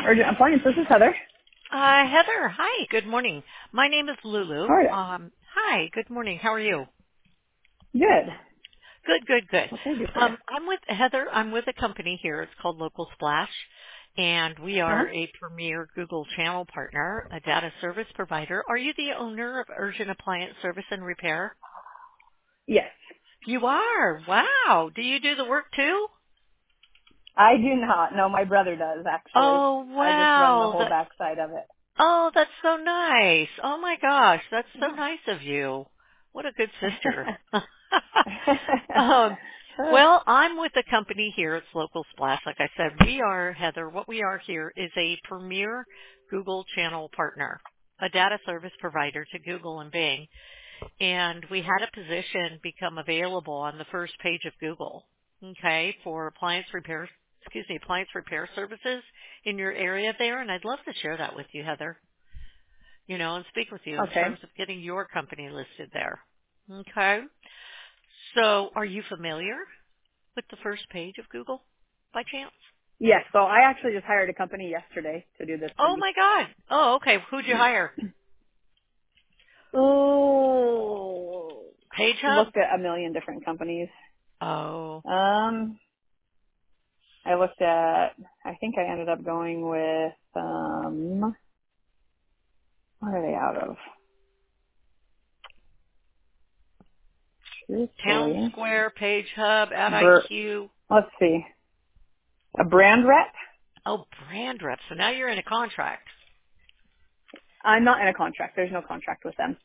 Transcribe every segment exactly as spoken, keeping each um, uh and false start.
Urgent Appliance. This is Heather. Uh, Heather, hi. Good morning. My name is Lulu. How are you? Um, hi. Good morning. How are you? Good. Good, good, good. What can I do for you? Um, I'm with Heather. I'm with a company here. It's called Local Splash, and we Uh-huh. are a premier Google channel partner, a data service provider. Are you the owner of Urgent Appliance Service and Repair? Yes. You are. Wow. Do you do the work too? I do not. No, my brother does, actually. Oh, I just run the wow. whole That, backside of it. oh, that's so nice. Oh my gosh, that's so nice of you. What a good sister. um, well, I'm with the company here. It's Local Splash. Like I said, we are, Heather, what we are here is a premier Google channel partner, a data service provider to Google and Bing. And we had a position become available on the first page of Google, okay, for appliance repair, excuse me, appliance repair services in your area there. And I'd love to share that with you, Heather, you know, and speak with you in Okay. terms of getting your company listed there. Okay. So are you familiar with the first page of Google by chance? Yes, so I actually just hired a company yesterday to do this for Oh me. my God. Oh, okay. Who'd you hire? Oh, Page Hub? looked at a million different companies. Oh, Um, I looked at, I think I ended up going with, um, where are they out of? Town Truthfully. Square, Page Hub, Bur- AdIQ. let's see. A brand rep? Oh, Brand Rep. So now you're in a contract. I'm not in a contract. There's no contract with them.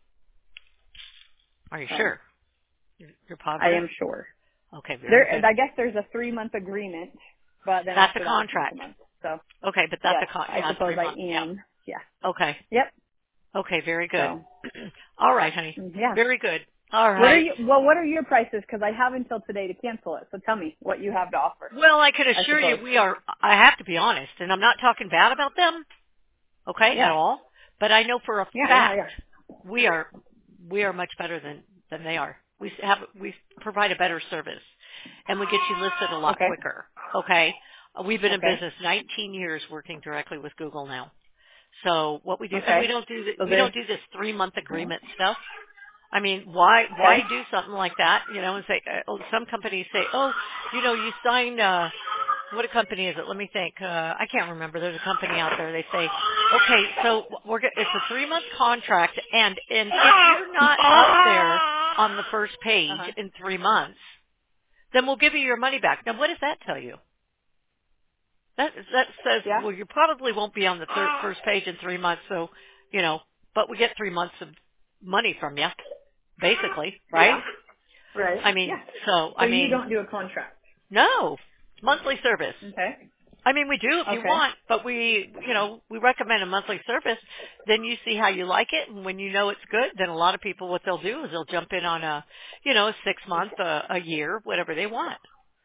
Are you So sure? You're you're I positive? am sure. Okay, There, very good. I guess there's a three month agreement, but then That's a after that it's month to contract. month. So Okay, but that's yes, a con. I Yeah, it's suppose three I months. Yeah. am. Yeah. Okay. Yep. Okay, very good. So All right, honey. mm, yeah. Very good. All What are right. you? Well, what are your prices? Because I have until today to cancel it. So tell me what you have to offer. Well, I can I assure you suppose. we are, I have to be honest, and I'm not talking bad about them, okay, at Yeah. all, but I know for a Yeah. Yeah. fact Yeah. we are, we are much better than, than they are. We have, we provide a better service, and we get you listed a lot Okay. quicker, okay? Uh, We've been in Okay. business nineteen years working directly with Google now. So what we do, and we Okay. don't do, the, So we there's. don't do this three month agreement stuff. I mean, why Okay. why do something like that? You know, and say, uh, oh, some companies say, oh, you know, you signed. Uh, what a company is it? Let me think. Uh, I can't remember. There's a company out there. They say, okay, so we're go- it's a three month contract, and and if you're not up there on the first Uh page huh. in three months, then we'll give you your money back. Now, what does that tell you? That that says, Yeah. well, you probably won't be on the third, first page in three months. So, you know, but we get three months of money from you, basically, right? Yeah. Right. I mean, Yeah. so, So I you mean, don't do a contract. no, monthly service. Okay. I mean, we do if you Okay. want, but we, you know, we recommend a monthly service. Then you see how you like it, and when you know it's good, then a lot of people, what they'll do is they'll jump in on a, you know, a six month, a, a year, whatever they want.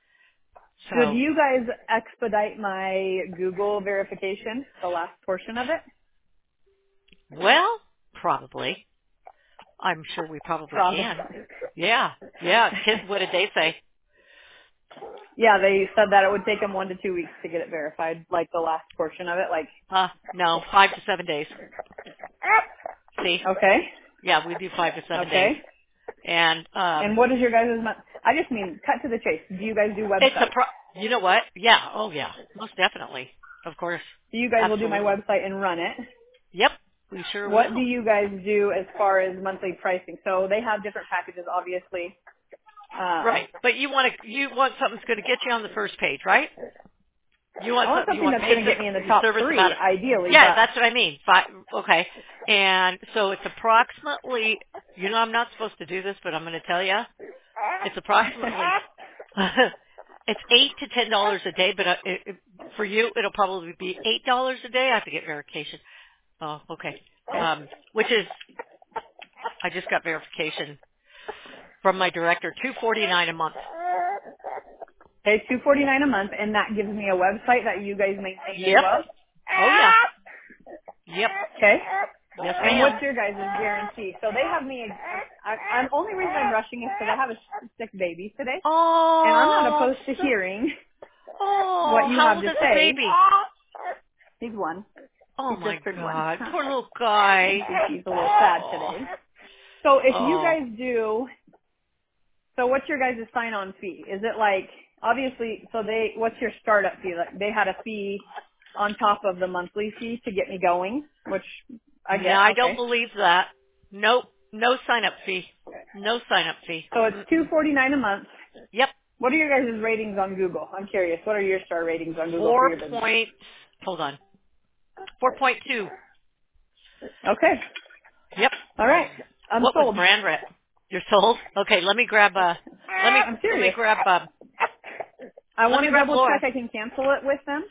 So do So, you guys expedite my Google verification, the last portion of it? well, probably. I'm sure we probably Probably. can. Yeah, yeah. Kid, what did they say? Yeah, they said that it would take them one to two weeks to get it verified, like the last portion of it. Like, Uh, no, five to seven days. See? okay, Yeah, we do five to seven days. okay. And, um, And what is your guys' month? I just mean, cut to the chase. Do you guys do it's a websites? pro, you know what? Yeah, oh yeah, most definitely. Of course. So you guys will do my Absolutely. website and run it. Yep, we sure What do will. you guys do as far as monthly pricing? So they have different packages, obviously. Um, Right. But you want to, you want something that's going to get you on the first page, right? You I want want something, you something want that's paid going to get ser- me in the your top service three, about it. ideally, Yeah, but that's what I mean. Five, okay. And so it's approximately, you know, I'm not supposed to do this, but I'm going to tell you. It's approximately, it's eight to ten dollars a day, but uh, it, it, for you, it'll probably be eight dollars a day. I have to get verification. Oh, okay. Um, which is, I just got verification from my director, two forty nine a month. okay, two forty nine a month, and that gives me a website that you guys maintain as Yep. well. Oh yeah. Yep. Okay. Yes, And what's ma'am. your guys' guarantee? So they have me. I, I'm only reason I'm rushing is because I have a sick baby today, and I'm not Oh, I'm opposed to so. hearing what Oh, you how have old to is the say. baby? He's one. Oh He's my just turned one. God, poor little guy. He's a little sad Oh. today. So if you Oh. guys do, so what's your guys' sign-on fee? Is it like, obviously, so they, what's your startup fee? Like they had a fee on top of the monthly fee to get me going, which I No, get, I don't okay. believe that. Nope. No sign up fee. No sign up fee. So it's two Mm-mm. forty-nine a month. Yep. What are your guys' ratings on Google? I'm curious. What are your star ratings on Google for Four your business? point, hold on. four point two. Okay. Yep. All right. I'm What was sold. brand rep? You're sold? Okay, let me grab uh let me I'm let me serious. grab uh I let want me to grab double check Laura. I can cancel it with them.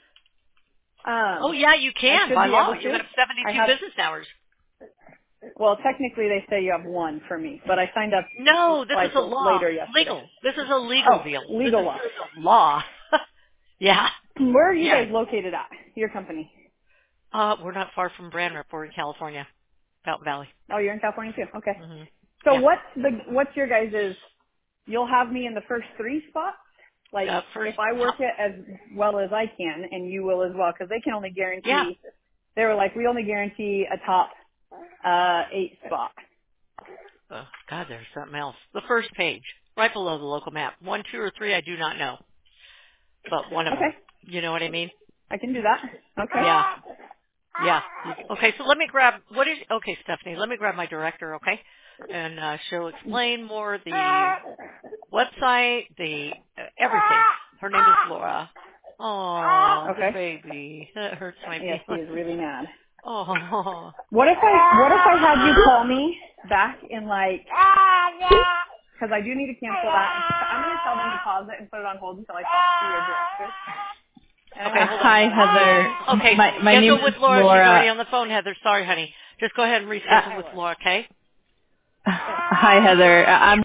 Oh Um, yeah, you I can should by be law. able You to. have I seventy-two have, business hours. well, technically they say you have one for me, but I signed up No, this is like a law. later yesterday. Legal. This is a legal Oh, deal. This legal is law. law. Yeah. Where are you Yeah. guys located at? Your company? Uh, we're not far from Brand Rep. We're in California, Fountain Valley. Oh, you're in California too. Okay. hmm So Yeah. what's the what's your guys' you'll have me in the first three spots? Like, Uh, first, if I work it as well as I can, and you will as well, because they can only yeah. guarantee, they were like, we only guarantee a top uh, eight spot. Oh, God, there's something else. The first page, right below the local map. One, two, or three, I do not know, but one of them. Okay, You know what I mean? I can do that. Okay. Yeah. Yeah. Okay, so let me grab, what is, okay, Stephanie, let me grab my director, okay? And uh, she'll explain more the website, the, uh, everything. Her name is Laura. Oh, the Okay. baby. That hurts my Yes, he feelings. is really mad. Oh. What if I what if I had you call me back in like, because I do need to cancel that. I'm going to tell them to pause it and put it on hold until I talk to your director. And I Okay, want Uh, to hold tell them on. hi, about it too. Heather. Okay, My my name schedule with is Laura. She's already Laura. on the phone, Heather. Sorry, honey. Just go ahead and Uh, reschedule with Laura, okay? hi, Heather. Uh, I'm